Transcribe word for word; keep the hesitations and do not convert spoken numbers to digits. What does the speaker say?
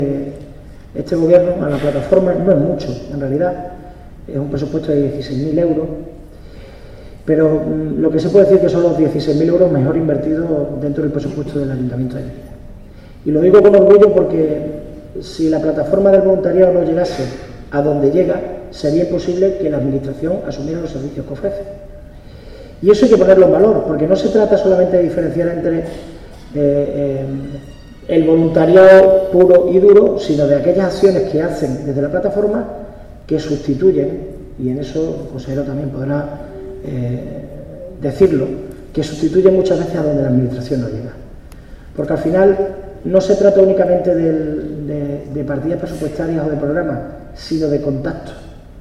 este gobierno a la plataforma no es mucho, en realidad es un presupuesto de dieciséis mil euros, pero lo que se puede decir que son los dieciséis mil euros mejor invertidos dentro del presupuesto del Ayuntamiento de Melilla. Y lo digo con orgullo porque si la plataforma del voluntariado no llegase a donde llega, sería imposible que la Administración asumiera los servicios que ofrece. Y eso hay que ponerlo en valor, porque no se trata solamente de diferenciar entre eh, eh, el voluntariado puro y duro, sino de aquellas acciones que hacen desde la plataforma que sustituyen, y en eso el consejero también podrá eh, decirlo, que sustituyen muchas veces a donde la Administración no llega. Porque al final no se trata únicamente del, de, de partidas presupuestarias o de programas, sino de contactos.